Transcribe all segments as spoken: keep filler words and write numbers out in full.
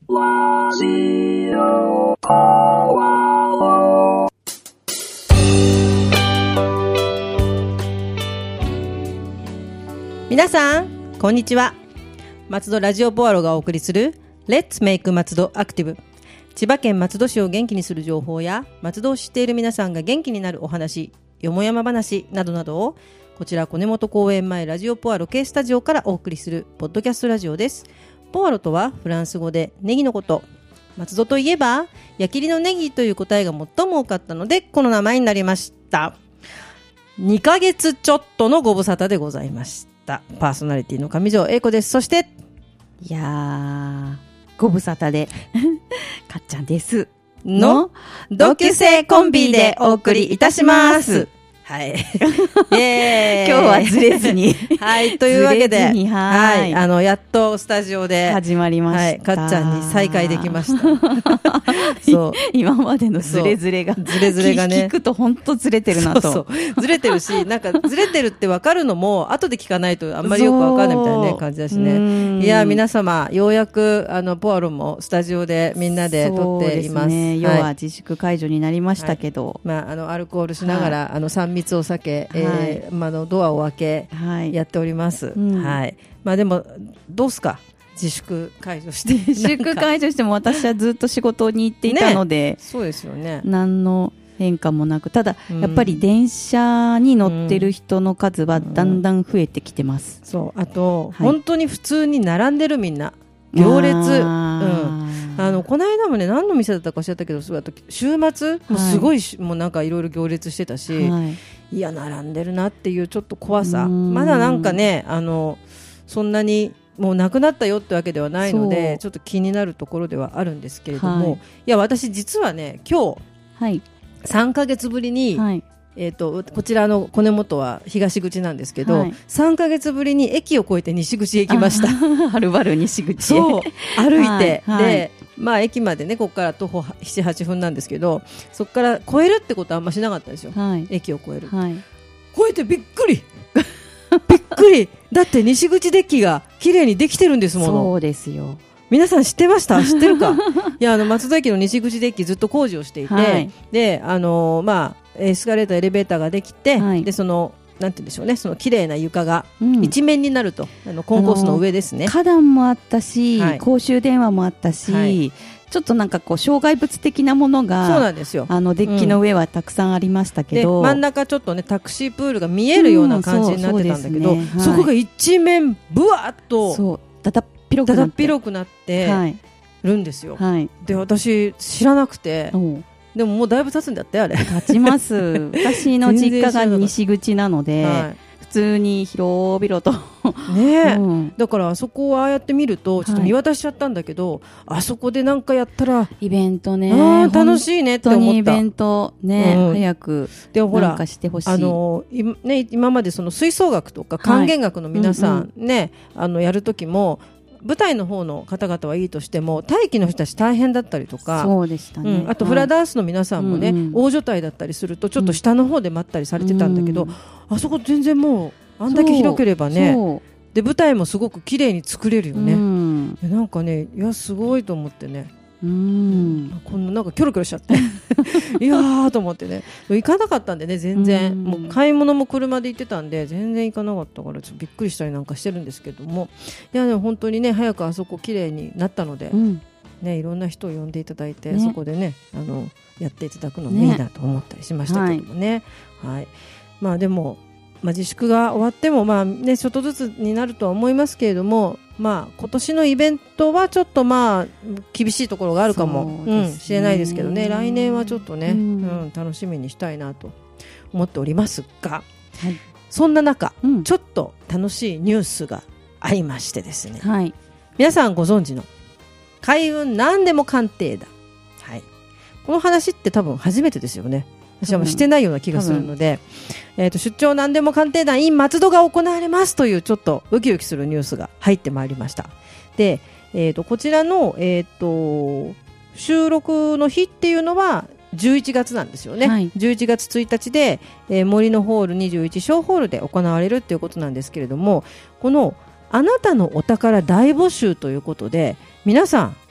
ラジオポアロ。 皆さんこんにちは。松戸ラジオポアロがお送りする Let's Make 松戸アクティブ。千葉県松戸市を元気にする情報や松戸を知っている皆さんが元気になるお話、よもやま話などなどをこちら小根本公園前ラジオポアロ系スタジオからお送りするポッドキャストラジオです。ポアロとはフランス語でネギのこと。松戸といえば矢切のネギという答えが最も多かったのでこの名前になりました。にかげつちょっとのご無沙汰でございました。パーソナリティの上条英子です。そしていやーご無沙汰でかっちゃんですの同級生コンビでお送りいたします。はい。イエーイ。 今日はずれずにはい。というわけで、 ずれずにはい、 はい。あの、やっとスタジオで始まりました。はい。 かっちゃんに再会できました。 そう。今までのずれずれが。 ずれずれがね。 聞くと本当ずれてるなと。 そうそう。ずれてるし、なんかずれてるって分かるのも、後で聞かないとあんまりよく分かんないみたいな、ね、感じだしね。いや、皆様、ようやく、あの、ポアロもスタジオでみんなで撮っています。そうですね。 要は自粛解除になりましたけど。はい、 まあ、あの、アルコールしながら、はい、あの、さん密を避け、はい、えーまあ、のドアを開け、はい、やっております、うんはい、まあ、でもどうすか自粛解除して自粛解除しても私はずっと仕事に行っていたので、 ね、そうですよね何の変化もなく、ただ、うん、やっぱり電車に乗ってる人の数はだんだん増えてきてます、 うん、そうあと、はい、本当に普通に並んでるみんな行列、あ、うん、あのこの間もね何の店だったかおっしゃったけど週末もうすごい、はい、もうなんかいろいろ行列してたし、はい、いや並んでるなっていうちょっと怖さ、まだなんかねあのそんなにもうなくなったよってわけではないのでちょっと気になるところではあるんですけれども、はい、いや私実はね今日、はい、さんかげつぶりに、はいえー、とこちらの小根本は東口なんですけど、はい、さんかげつぶりに駅を越えて西口へ行きました。 はるばる西口へそう歩いて、はい、で、まあ、駅までねここから徒歩ななはちふんなんですけどそこから越えるってことはあんましなかったんですよ、はい、駅を越える、はい、越えてびっくりびっくりだって西口デッキが綺麗にできてるんですもの。 そうですよ。 皆さん知ってました？知ってるかいやあの松戸駅の西口デッキずっと工事をしていて、はい、であのー、まあエスカレーターエレベーターができて、はい、でそのなんて言うんでしょうねその綺麗な床が一面になると、うん、あのコンコースの上ですね。 花壇もあったし、はい、公衆電話もあったし、はい、ちょっとなんかこう障害物的なものがそうなんですよ。 あのデッキの上はたくさんありましたけど、 うん、で真ん中ちょっとねタクシープールが見えるような感じになってたんだけど、うん そ, う そ, ねはい、そこが一面ブワーッとそうだだっ広くなって、 広くなってるんですよ、はい、で私知らなくてでももうだいぶ経つんだってあれ経ちます私の実家が西口なので、はい、普通に広々とね、うん、だからあそこをああやって見るとちょっと見渡しちゃったんだけど、はい、あそこでなんかやったらイベントね楽しいねって思った。本当にイベントね、うん、早くなんかしてほしい。 あの今、ね、今までその吹奏楽とか管弦楽の皆さん、はいうんうんね、あのやるときも舞台の方の方々はいいとしても待機の人たち大変だったりとかそうでしたね、 うん、あとフラダンスの皆さんもね、はい、大所帯だったりするとちょっと下の方で待ったりされてたんだけど、うん、あそこ全然もうあんだけ広ければねで舞台もすごく綺麗に作れるよね、うん、なんかねいやすごいと思ってねうんこんななんかキョロキョロしちゃっていやーと思ってね行かなかったんでね全然もう買い物も車で行ってたんで全然行かなかったからちょっとびっくりしたりなんかしてるんですけどもいやでも本当にね早くあそこ綺麗になったので、うんね、いろんな人を呼んでいただいて、ね、そこでねあのやっていただくのもいいなと思ったりしましたけどもね、はいはい、まあでもまあ、自粛が終わってもまあ、ね、ちょっとずつになるとは思いますけれども、まあ、今年のイベントはちょっとまあ厳しいところがあるかも、うん、しれないですけどね来年はちょっとね、うんうん、楽しみにしたいなと思っておりますが、はい、そんな中、うん、ちょっと楽しいニュースがありましてですね、はい、皆さんご存知の開運何でも鑑定団、はい、この話って多分初めてですよね。私はもうしてないような気がするので、えー、と出張何でも鑑定団 in 松戸が行われますというちょっとウキウキするニュースが入ってまいりました。で、えー、とこちらの、えー、と収録の日っていうのはじゅういちがつなんですよね、はい、じゅういちがつついたちで、えー、森のホールにじゅういち小ホールで行われるということなんですけれどもこのあなたのお宝大募集ということで皆さん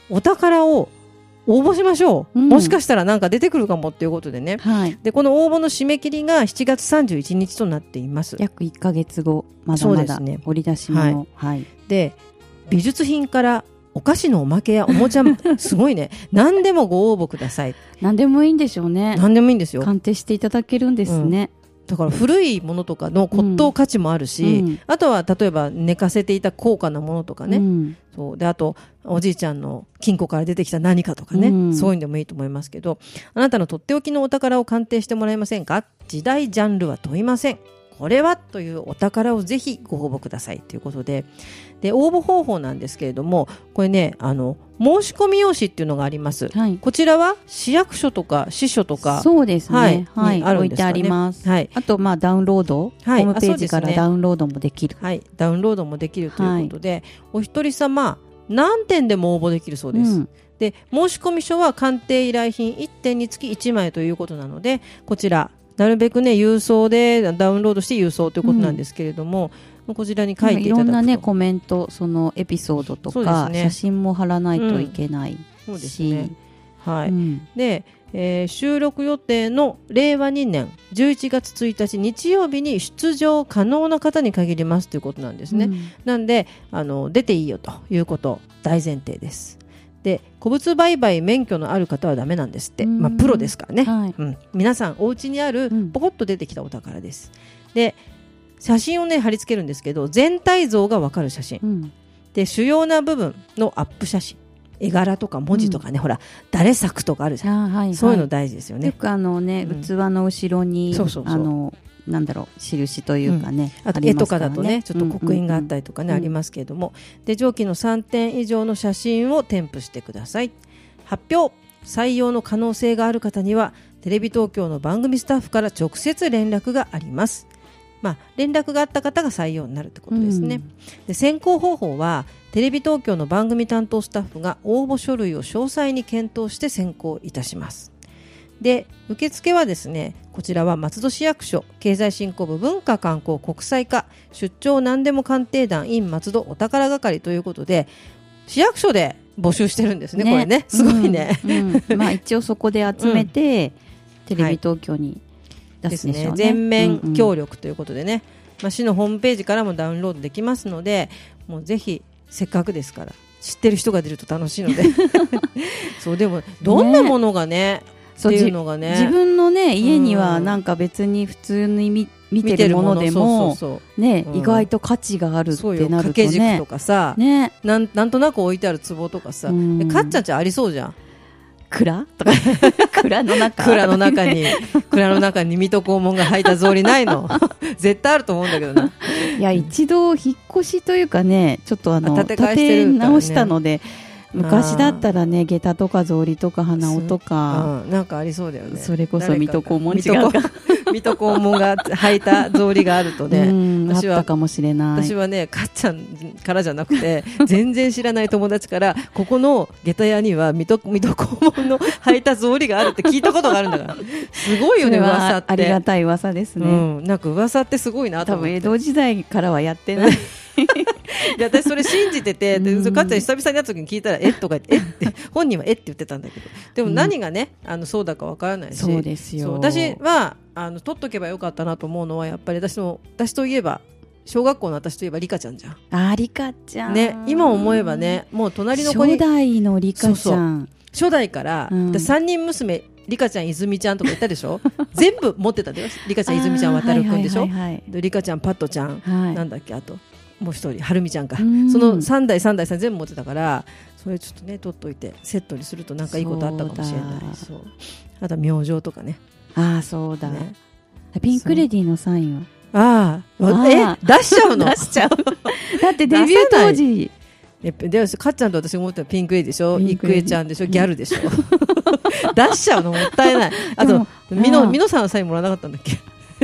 お宝を応募しましょう、 うん、 もしかしたらなんか出てくるかもっていうことでね、 はい、 でこの応募の締め切りがしちがつさんじゅういちにちとなっています。 約いっかげつご、まだまだ掘り出し物、 はいはい、で美術品からお菓子のおまけやおもちゃすごいね何でもご応募ください。 何でもいいんでしょうね。 何でもいいんですよ。 鑑定していただけるんですね、 うん、だから古いものとかの骨董価値もあるし、うん、あとは例えば寝かせていた高価なものとかね、うん、そうであとおじいちゃんの金庫から出てきた何かとかね、うん、そういうのでもいいと思いますけど、あなたのとっておきのお宝を鑑定してもらえませんか。時代ジャンルは問いません。これはというお宝をぜひご応募くださいということで、で応募方法なんですけれども、これねあの申し込み用紙っていうのがあります、はい、こちらは市役所とか支所とかそうですね、 はいはい、 あるんですかね、 置いてあります、 はい、 あとまあダウンロード、はい、ホームページからダウンロードもできる、 はい、ダウンロードもできるということで、はい、お一人様何点でも応募できるそうです、うん、で申し込み書は鑑定依頼品いってんにつきいちまいということなので、こちらなるべくね郵送でダウンロードして郵送ということなんですけれども、うん、こちらに書いていただくといろんなねコメント、そのエピソードとか、ね、写真も貼らないといけないし、うん、そうですね、はい、うん、で、えー、収録予定のれいわにねんじゅういちがつついたち日曜日に出場可能な方に限りますということなんですね、うん、なんであの出ていいよということ大前提です。で古物売買免許のある方はダメなんですって、まあ、プロですからね、はいうん、皆さんお家にあるポコッと出てきたお宝です、うん、で写真をね貼り付けるんですけど、全体像が分かる写真、うん、で主要な部分のアップ写真、絵柄とか文字とかね、うん、ほら誰作とかあるじゃん、はいはい、そういうの大事ですよね。よくあのね、うん、器の後ろにそうそうそう、あのなんだろう印というかね、うん、あと絵とかだとねちょっと刻印があったりとかね、うんうんうん、ありますけれども、で上記のさんてん以上の写真を添付してください。発表採用の可能性がある方にはテレビ東京の番組スタッフから直接連絡があります。まあ、連絡があった方が採用になるってことですね、うん、で選考方法はテレビ東京の番組担当スタッフが応募書類を詳細に検討して選考いたします。で受付はですね、こちらは松戸市役所経済振興部文化観光国際課出張何でも鑑定団 in 松戸お宝係ということで市役所で募集してるんですね、ねこれねすごいね、うんうんまあ、一応そこで集めて、うん、テレビ東京に出すんでしょうね、ですね全面協力ということでね、うんうんまあ、市のホームページからもダウンロードできますので、もうぜひせっかくですから知ってる人が出ると楽しいのでそうでもどんなものがねっていうのがね、自分のね家にはなんか別に普通に 見, 見てるものでもね、うん、意外と価値があるってなるとね、掛け軸とかさ、ね、なん、なんとなく置いてある壺とかさ、うん、かっちゃんちゃんありそうじゃん。蔵とか蔵の中蔵の中に蔵の中に水戸黄門が履いた草履ないの絶対あると思うんだけどな。いや一度引っ越しというかね、ちょっとあの建て替えしてるからね、建て直したので昔だったらね下駄とか草履とか鼻緒とか、うん、なんかありそうだよね。それこそ水戸黄門違うか水戸黄門が履いた草履があるとねうん私はあったかもしれない。私はねかっちゃんからじゃなくて全然知らない友達からここの下駄屋には水戸黄門の履いた草履があるって聞いたことがあるんだからすごいよね噂って。ありがたい噂ですね、うん、なんか噂ってすごいなと思って。多分江戸時代からはやってないいや私それ信じてて、でかっちゃん久々に会った時に聞いたらえっとか言ってえって本人はえって言ってたんだけど、でも何がね、うん、あのそうだかわからないし、そうですよ。そう私はあの取っとけばよかったなと思うのはやっぱり私の私といえば小学校の私といえばリカちゃんじゃん。あリカちゃんね、今思えばねもう隣の子に初代のリカちゃん、そうそう初代から、うん、さんにん娘リカちゃん泉ちゃんとか言ったでしょ全部持ってたでリカちゃん泉ちゃん渡るくんでしょ、はいはいはいはい、でリカちゃんパットちゃん、はい、なんだっけあともう一人はるみちゃんか、そのさんだいさんだいさん全部持ってたから、それちょっとね取っといてセットにするとなんかいいことあったかもしれない。そうそうあとは明星とかね。ああそうだ、ね、ピンクレディーのサインはああえ出しちゃうの出しちゃうだってデビュー当時でかっちゃんと私思ったらピンクエでしょ、イクエちゃんでしょ、ギャルでしょ出しちゃうのもったいない。あとみのみのさんのサインもらわなかったんだっけ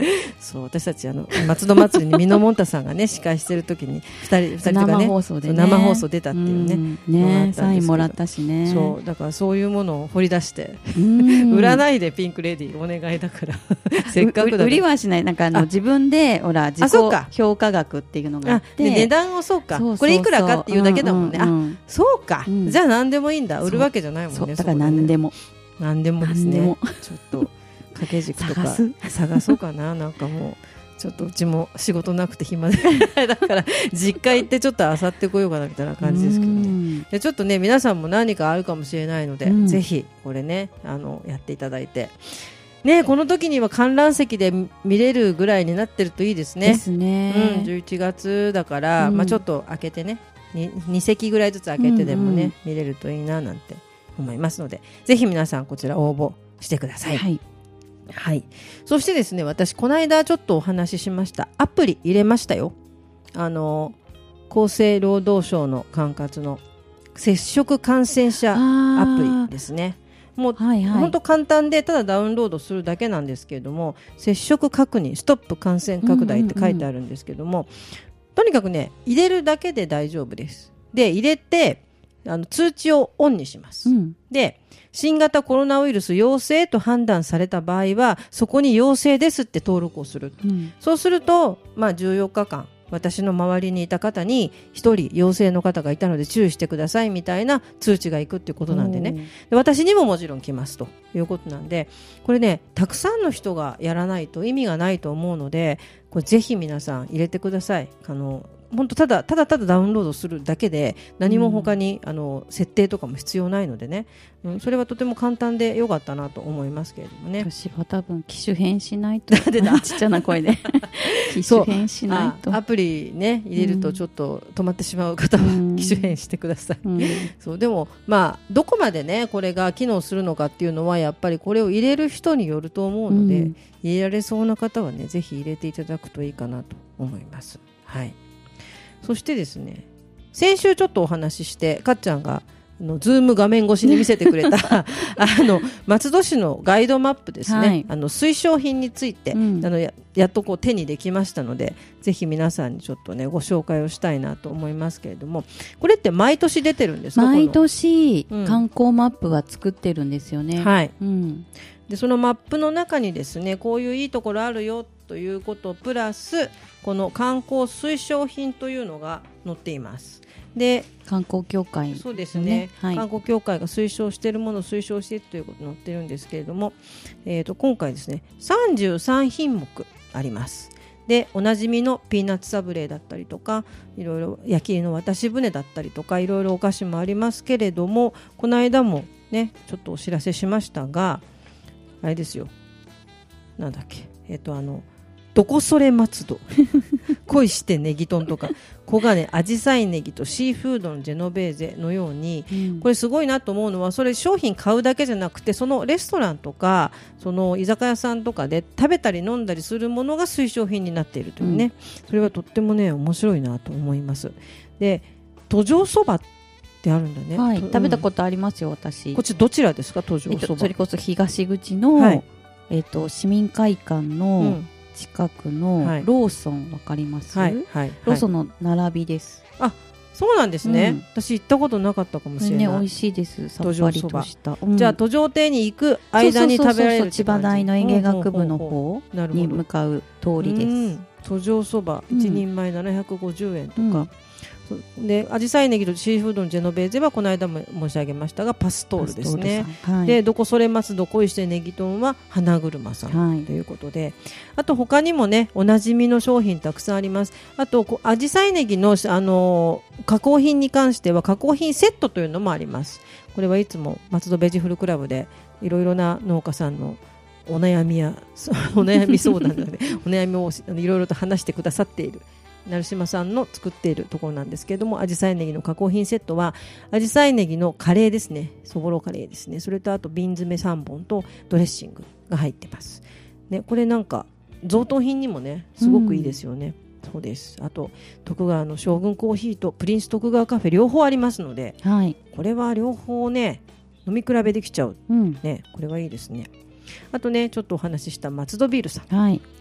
そう私たちあの松戸祭りにミノモンタさんがね司会してる時にふたりふたりとかね生放送でね生放送出たっていうね、 うんねサインもらったしね。 そうだからそういうものを掘り出して売らないでピンクレディーお願いだからせっかくだから売りはしない。なんかあの自分でほら自己評価額っていうのがあってあ、値段をそうかそうそうそうこれいくらかっていうだけだもんね、うんうんうん、あそうか、うん、じゃあ何でもいいんだ売るわけじゃないもんね。 そうだから何でも何でもですね。ちょっと掛け軸とか探そうかな。なんかもうちょっとうちも仕事なくて暇でだから実家行ってちょっと漁ってこようかなみたいな感じですけどね。でちょっとね皆さんも何かあるかもしれないので、うん、ぜひこれねあのやっていただいてね、この時には観覧席で見れるぐらいになってるといいですね。 ですね、 うん、じゅういちがつだから、うんまあ、ちょっと開けてね に, に席ぐらいずつ開けてでもね、うんうん、見れるといいななんて思いますのでぜひ皆さんこちら応募してください。はい、はい、そしてですね私この間ちょっとお話ししましたアプリ入れましたよ。あの厚生労働省の管轄の接触感染者アプリですね。もう、はいはい、本当簡単でただダウンロードするだけなんですけれども接触確認ストップ感染拡大って書いてあるんですけども、うんうんうん、とにかくね入れるだけで大丈夫です。で入れてあの通知をオンにします、うん、で新型コロナウイルス陽性と判断された場合はそこに陽性ですって登録をする、うん、そうすると、まあ、じゅうよっかかん私の周りにいた方にひとり陽性の方がいたので注意してくださいみたいな通知がいくっていうことなんでね。で私にももちろん来ますということなんでこれねたくさんの人がやらないと意味がないと思うのでこれぜひ皆さん入れてください。あの本当ただただただダウンロードするだけで何も他に、うん、あの設定とかも必要ないのでね、うん、それはとても簡単でよかったなと思いますけれどもね。 私は多分機種変しないとちっちゃな声で機種変しないとアプリね入れるとちょっと止まってしまう方は、うん、機種変してください、うん、そうでもまあどこまでねこれが機能するのかっていうのはやっぱりこれを入れる人によると思うので、うん、入れられそうな方はねぜひ入れていただくといいかなと思います。はい。そしてですね先週ちょっとお話ししてかっちゃんがあのズーム画面越しに見せてくれたあの松戸市のガイドマップですね、はい、あの推奨品について、うん、あの や, やっとこう手にできましたのでぜひ皆さんにちょっとねご紹介をしたいなと思いますけれどもこれって毎年出てるんですか？ 毎年観光マップは作ってるんですよね、 うんはいうん、でそのマップの中にですねこういういいところあるよということプラスこの観光推奨品というのが載っています。で観光協会、 そうですね、はい、観光協会が推奨しているものを推奨しているということに載っているんですけれども、えー、と今回ですねさんじゅうさんひんもくあります。でおなじみのピーナッツサブレーだったりとかいろいろ焼き入りの渡し船だったりとかいろいろお菓子もありますけれどもこの間もねちょっとお知らせしましたがあれですよなんだっけえっ、ー、とあのどこそれ松戸恋してネギトンとか黄金アジサイネギとシーフードのジェノベーゼのように、うん、これすごいなと思うのはそれ商品買うだけじゃなくてそのレストランとかその居酒屋さんとかで食べたり飲んだりするものが推奨品になっているというね、うん、それはとってもね面白いなと思います。で途上そばってあるんだね、 はい、食べたことありますよ私。 こっちどちらですか途上そば、 えっと、それこそ東口の、はいえっと、市民会館の、うん近くのローソンわかります、はいはいはい、ローソンの並びです。 あ、そうなんですね、うん、私行ったことなかったかもしれない、 ね、美味しいですさっぱりとした、 うん、じゃあ途上亭に行く間に食べられる千葉大の園芸学部の方に向かう通りです。うん、 途上そばいちにんまえななひゃくごじゅうえんとか、うんでアジサイネギとシーフードのジェノベーゼはこの間も申し上げましたがパストールですね、はい、でどこそれますど恋してネギトンは花車さん、はい、ということであと他にもねおなじみの商品たくさんあります。あとアジサイネギの、あのー、加工品に関しては加工品セットというのもあります。これはいつも松戸ベジフルクラブでいろいろな農家さんのお悩みやお悩み相談なのでお悩みをいろいろと話してくださっている成島さんの作っているところなんですけれどもアジサイネギの加工品セットはアジサイネギのカレーですねそぼろカレーですねそれとあと瓶詰めさんぼんとドレッシングが入ってます、ね、これなんか贈答品にもねすごくいいですよね、うん、そうです。あと徳川の将軍コーヒーとプリンス徳川カフェ両方ありますので、はい、これは両方ね飲み比べできちゃう、うんね、これはいいですね。あとねちょっとお話しした松戸ビールさん、はい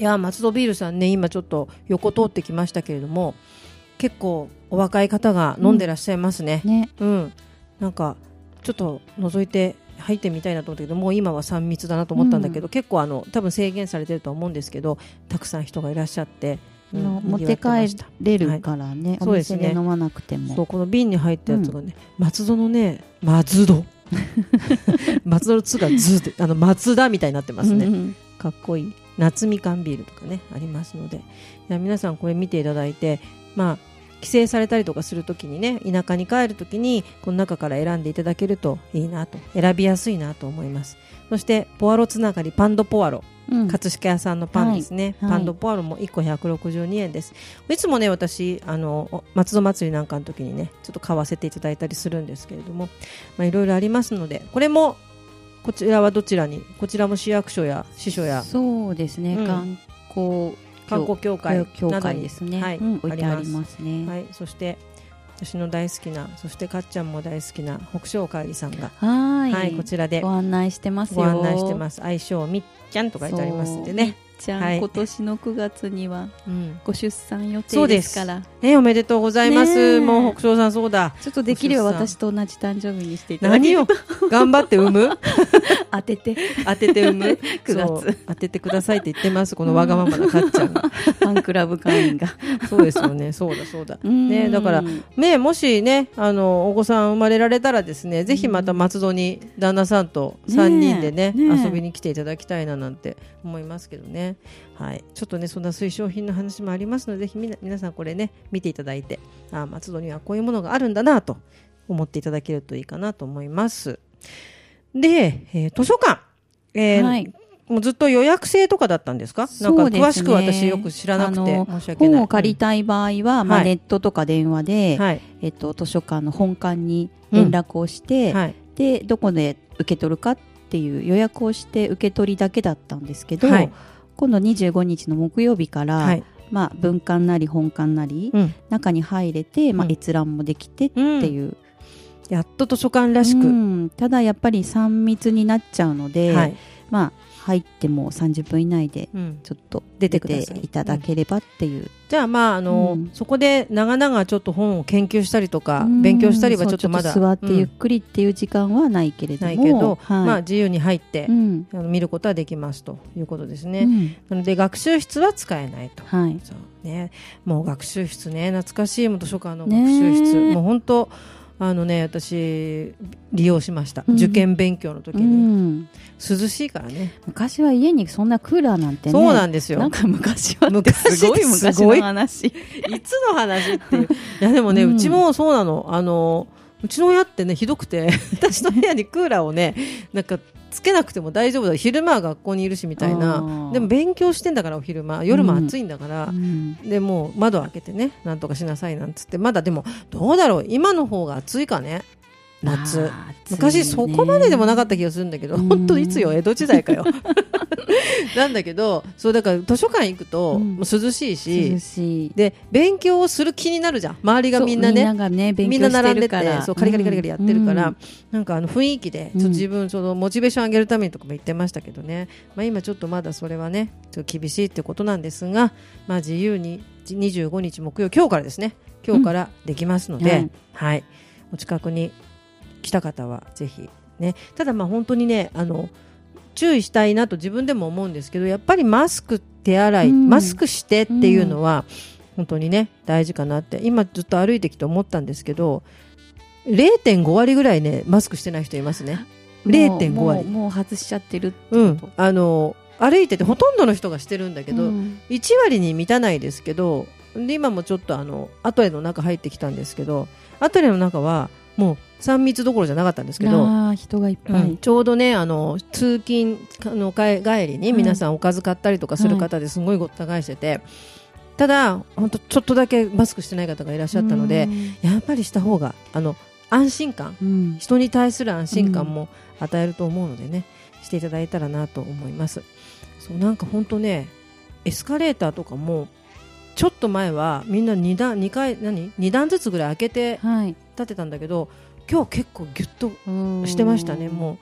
いや松戸ビールさんね、今ちょっと横通ってきましたけれども、結構お若い方が飲んでらっしゃいますね。 うんね、 うん、なんかちょっと覗いて入ってみたいなと思ったけど、もう今はさん密だなと思ったんだけど、うん、結構あの多分制限されてると思うんですけど、たくさん人がいらっしゃって、 うん、持って帰れるからね、はい、お店で飲まなくても、 そうこの瓶に入ったやつがね、うん、松戸のね松戸松戸のつがずであの松田みたいになってますね、うん、かっこいい夏みかんビールとかねありますので、いや皆さんこれ見ていただいて、まあ帰省されたりとかするときにね、田舎に帰るときにこの中から選んでいただけるといいなと、選びやすいなと思います。そしてポアロつながりパンドポアロ、うん、葛飾屋さんのパンですね、はい、パンドポアロもいっこひゃくろくじゅうにえんです。いつもね私あの松戸祭りなんかの時にねちょっと買わせていただいたりするんですけれども、まあ、いろいろありますので、これもこちらはどちらに、こちらも市役所や支所やそうですね、うん、観光観光協会などにですね、 はい、 うん、置いてありますね。 はい、そして私の大好きな、そしてかっちゃんも大好きな北昇かえりさんがはい、 はい、こちらでご案内してますよ。 ご案内してます。愛称みっちゃんと書いてありますんでね。 ちゃん、はい、今年のくがつにはご出産予定そうでですすから、 ね、おめでとうございます。もう北昇さんそうだ。 ちょっとできれば私と同じ誕生日にしていただけると。 何を頑張って産む当てて当てて産むくがつ当ててくださいって言ってます。このわがままなかっちゃんがファンクラブ会員がそうですよね。そうだそうだ、ね、だから、ね、もしねあのお子さん生まれられたらですね、ぜひまた松戸に旦那さんとさんにんで ね, ね遊びに来ていただきたいななんて思いますけどね。はい、ちょっとねそんな推奨品の話もありますので、ぜひみな皆さんこれね見ていただいて、あ松戸にはこういうものがあるんだなと思っていただけるといいかなと思います。で、えー、図書館、えーはい、もうずっと予約制とかだったんですか？なんか詳しく私よく知らなくて申し訳ない。 本を借りたい場合は、うんまあ、ネットとか電話で、はいえっと、図書館の本館に連絡をして、うんはい、でどこで受け取るかっていう予約をして受け取りだけだったんですけど、はい、今度にじゅうごにちの木曜日から、はいまあ、文館なり本館なり、うん、中に入れて、まあ、閲覧もできてっていう、うん、 やっと図書館らしく、うん、 ただやっぱりさん密になっちゃうので、はいまあ、入ってもさんじゅっぷん以内でちょっと出ていただければっていう、うん、 じゃあまああの、うん、そこで長々ちょっと本を研究したりとか、うん、勉強したりはちょっとまだ座ってゆっくりっていう時間はないけれども、 ないけど、はいまあ、自由に入って、うん、あの見ることはできますということですね、うん、なので学習室は使えないと、はいそうね、もう学習室ね懐かしいも図書館の学習室、ね、もう本当あのね私利用しました、うん、受験勉強の時に、うん、涼しいからね。 昔は家にそんなクーラーなんてね、 そうなんですよ。 なんか昔はってすごい昔の話いつの話っていういやでもね、うん、うちもそうなの、あのうちの親ってねひどくて私の部屋にクーラーをねなんかつけなくても大丈夫だ、昼間は学校にいるしみたいな、でも勉強してんだからお昼間夜も暑いんだから、うん、でもう窓開けてねなんとかしなさいなんつって、まだでもどうだろう今の方が暑いかね夏、昔そこまででもなかった気がするんだけど、本当いつよ江戸時代かよなんだけどそうだから図書館行くと、うん、もう涼しいし、涼しいで勉強をする気になるじゃん、周りがみんな ね, みんながね勉強してるからみんな並んでてそうカリカリカリカリやってるから、うん、なんかあの雰囲気でちょっと自分そのモチベーション上げるためにとかも言ってましたけどね、まあ、今ちょっとまだそれはねちょっと厳しいってことなんですが、まあ、自由ににじゅうごにち木曜今日からですね今日からできますので、うんはい、お近くに来た方はぜひね。ただまあ本当にねあの注意したいなと自分でも思うんですけど、やっぱりマスク手洗い、うん、マスクしてっていうのは本当にね大事かなって今ずっと歩いてきて思ったんですけど れいてんご 割ぐらいねマスクしてない人いますね。 れいてんご 割もう、もう外しちゃってるってこと、 うん、あの歩いててほとんどの人がしてるんだけど、うん、いち割に満たないですけど、で今もちょっとあのアトレの中入ってきたんですけど、アトレの中はもうさん密どころじゃなかったんですけど、 あ人がいっぱい、うん、 ちょうどねあの通勤の帰りに皆さんおかず買ったりとかする方ですごいごった返してて、はい、ただ本当ちょっとだけマスクしてない方がいらっしゃったので、やっぱりした方があの安心感、うん、人に対する安心感も与えると思うのでね、していただいたらなと思います。そうなんか本当ねエスカレーターとかもちょっと前はみんな 2, 段2回何2段ずつぐらい開けて立てたんだけど、はい、今日結構ギュッとしてましたね。もう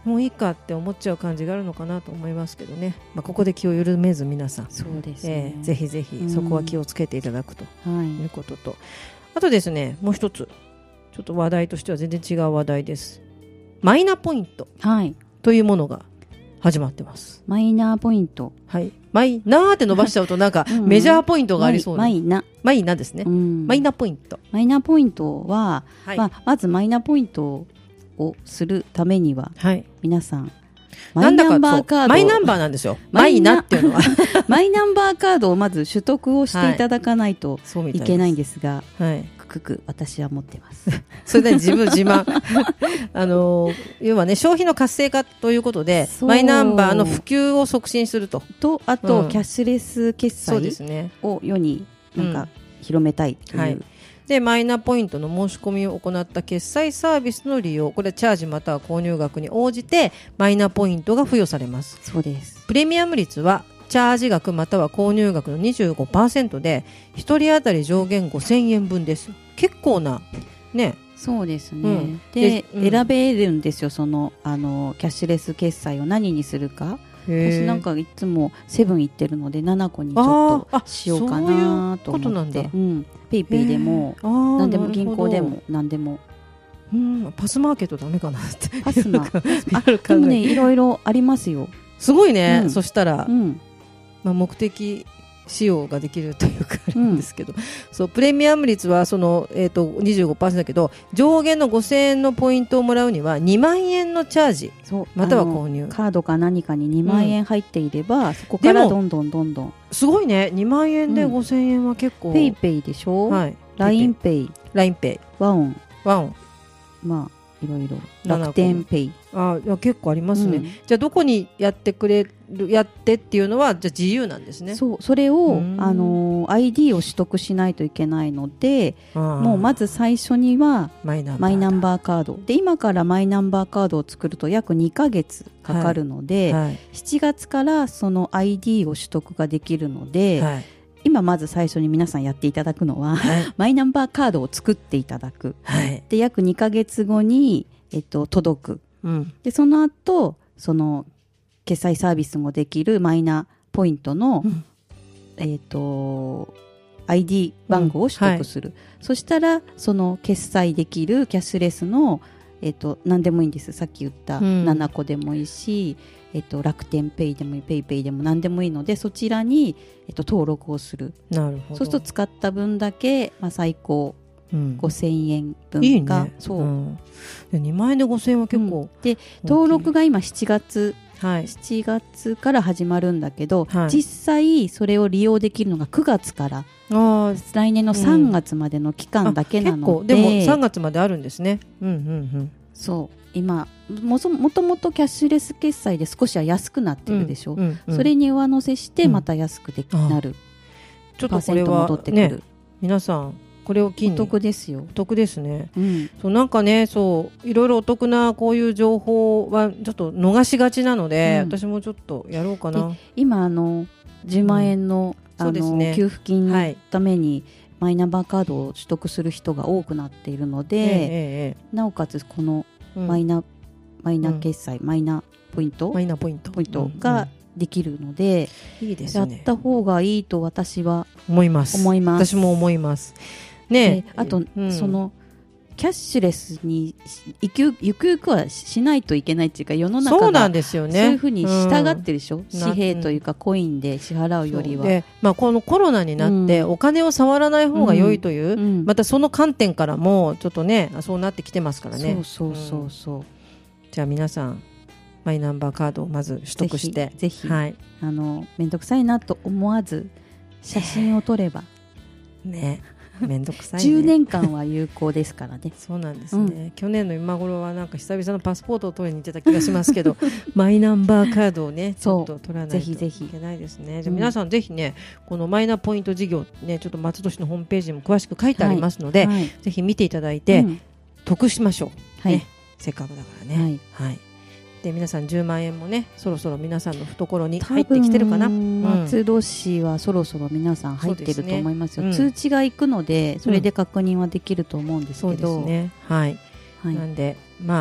もういいかって思っちゃう感じがあるのかなと思いますけどね、まあ、ここで気を緩めず皆さんそうですね、 えー、ぜひぜひそこは気をつけていただくということと、うんはい、あとですねもう一つちょっと話題としては全然違う話題です。マイナポイントというものが始まってます。 マイナーポイント、 はい、マイナーって伸ばしちゃうとなんかメジャーポイントがありそうなマイナマイナですね、うん、マイナポイントマイナポイントは、はいまあ、まずマイナポイントをするためには、はい、皆さんマイナンバーカードマイナンバーなんですよ。マイナっていうのはマイナンバーカードをまず取得をしていただかないといけないんですが、はい、くくく私は持ってますそれで自分自慢あの要はね消費の活性化ということでマイナンバーの普及を促進するととあと、うん、キャッシュレス決済を世になんか広めたいという、うんはいでマイナポイントの申し込みを行った決済サービスの利用、これはチャージまたは購入額に応じてマイナポイントが付与されます。 そうです。 プレミアム率はチャージ額または購入額の にじゅうごパーセント でひとり当たり上限ごせんえんぶんです。結構なね。 そうですね、うん、で、うん、選べるんですよ。そのあのキャッシュレス決済を何にするか。私なんかいつもセブン行ってるのでななこにちょっとしようかなと思って、うん、ペイペイでも何でも銀行でも何でも、 うん、パスマーケットダメかなってパスマあでもねいろいろありますよ。 すごいね、うん、そしたら、うんまあ、目的使用ができるというかあるんですけど、うん、そうプレミアム率はその、えー、と にじゅうごパーセント だけど上限のごせんえんのポイントをもらうにはにまんえんのチャージまたは購入カードか何かににまんえん入っていれば、うん、そこからどんどんどんどんすごいねにまんえんでごせんえんは結構、 うん、ペイペイでしょ、はい、ラインペイラインペイワオンワオンまあいろいろ楽天ペイあいや結構ありますね、うん、じゃあどこにやってくれるやってっていうのはじゃあ自由なんですね。 そうそれを、あのー、アイディー を取得しないといけないのでもうまず最初にはマイナンバー、マイナンバーカードで今からマイナンバーカードを作ると約にかげつかかるので、はいはい、しちがつからその アイディー を取得ができるので、はい今まず最初に皆さんやっていただくのは、はい、マイナンバーカードを作っていただく、はい、で約にかげつごに、えっと、届く、うん、でその後その決済サービスもできるマイナポイントの、うんえっと、アイディー 番号を取得する、うんはい、そしたらその決済できるキャッシュレスの、えっと、何でもいいんです。さっき言ったななこでもいいし、えっと、楽天ペイでもいいペイペイでも何でもいいのでそちらに、えっと、登録をする。 なるほど。 そうすると使った分だけ、まあ、最高ごせんえんぶんが、 いいね、そう、うん、でにまんえんでごせんえんは結構、うん、 で登録が今しちがつ、はい、しちがつから始まるんだけど、はい、実際それを利用できるのがくがつからあ来年のさんがつまでの期間だけなので、うん、 結構でもさんがつまであるんですね。うんうんうん。 そう今 も, もともとキャッシュレス決済で少しは安くなってるでしょ、うんうんうん、それに上乗せしてまた安くでき、うん、なるちょっとこれは、ね、皆さんこれを機にお得ですよ。 お得ですね、うん、そうなんかねそういろいろお得なこういう情報はちょっと逃しがちなので、うん、私もちょっとやろうかな。 今あのじゅうまんえん の,、うん、あのね、給付金のために、はいマイナンバーカードを取得する人が多くなっているので、ええ、なおかつこのマイナ、うん、マイナ決済、うん、マイナポイントマイナポイントポイントができるので、 うんうん、いいですね、 やった方がいいと私は思います。 思います。 私も思いますね。 あと、うん、そのキャッシュレスにゆくゆくゆくはしないといけないっていうか世の中がそうなんですよね。 そういうふうに従ってるでしょ、うん、紙幣というかコインで支払うよりはで、まあ、このコロナになってお金を触らない方が良いという、うんうん、またその観点からもちょっとねそうなってきてますからね。 そうそうそうそう、うん、 じゃあ皆さんマイナンバーカードをまず取得してぜひ、はい、あのめんどくさいなと思わず写真を撮ればねめんどくさいね。 じゅうねんかんは有効ですからね。 そうなんですね、うん、去年の今頃はなんか久々のパスポートを取りに行ってた気がしますけどマイナンバーカードをねちょっと取らないといけないですね。じゃあ皆さんぜひねこのマイナポイント事業ねちょっと松戸市のホームページにも詳しく書いてありますので、はいはい、ぜひ見ていただいて、うん、得しましょう、はいね、せっかくだからね、はいはいで皆さんじゅうまんえんもねそろそろ皆さんの懐に入ってきてるかな。 松戸市はそろそろ皆さん入ってると思いますよ、ねうん、通知が行くのでそれで確認はできると思うんですけど、 うん、そうですね、はいはい、なんでまあ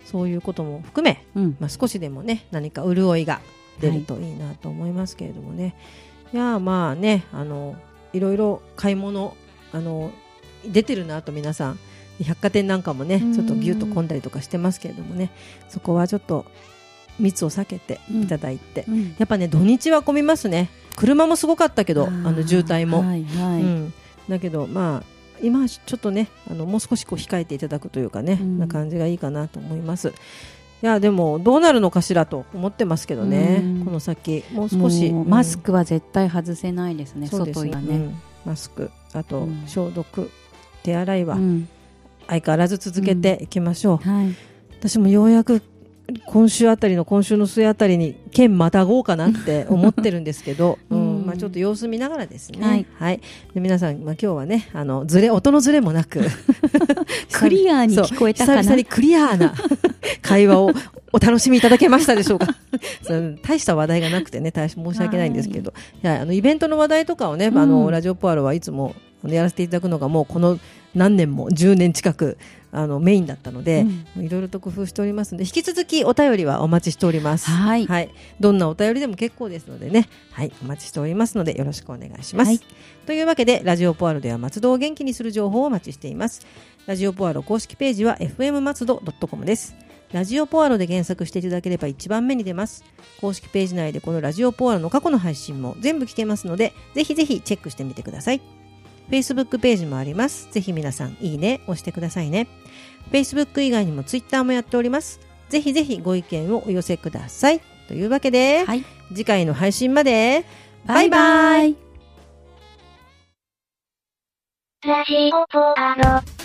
そういうことも含め、うん、まあ、少しでもね何か潤いが出るといいなと思いますけれどもね、はい、いやまあねあのいろいろ買い物あの出てるなと皆さん百貨店なんかもねちょっとギュッと混んだりとかしてますけれどもね、そこはちょっと密を避けていただいて、うんうん、やっぱね土日は混みますね。車もすごかったけどあの渋滞も、はいはい、うん、だけどまあ今ちょっとねあのもう少しこう控えていただくというかね、うん、な感じがいいかなと思います。いやでもどうなるのかしらと思ってますけどね、うん、この先もう少し、うん、 マスクは絶対外せないですね。 そうですね、 外にはね、 うん、マスクあと消毒、手洗いは相変わらず続けていきましょう、はい、私もようやく今週あたりの今週の末あたりに県またごうかなって思ってるんですけど、うんまあ、ちょっと様子見ながらですね、はいはい、で皆さん、まあ、今日はねあのずれ音のずれもなくクリアに聞こえたかな。 久々にクリアな会話をお楽しみいただけましたでしょうか大した話題がなくてね大変申し訳ないんですけど、いやあのイベントの話題とかをね、うん、あのラジオポアロはいつもやらせていただくのがもうこの何年もじゅうねん近くあのメインだったので、うん、いろいろと工夫しておりますので引き続きお便りはお待ちしております。はい、はい、どんなお便りでも結構ですのでね、はい、お待ちしておりますのでよろしくお願いします、はい、というわけでラジオポアロでは松戸を元気にする情報をお待ちしています。ラジオポアロ公式ページは エフエム 松戸 ドットコム です。ラジオポアロで検索していただければ一番目に出ます。公式ページ内でこのラジオポアロの過去の配信も全部聞けますのでぜひぜひチェックしてみてください。Facebook ページもあります。ぜひ皆さんいいね押してくださいね。Facebook 以外にも Twitter もやっております。ぜひぜひご意見をお寄せください。というわけで、はい、次回の配信までバイバイ。 ラジオポアロ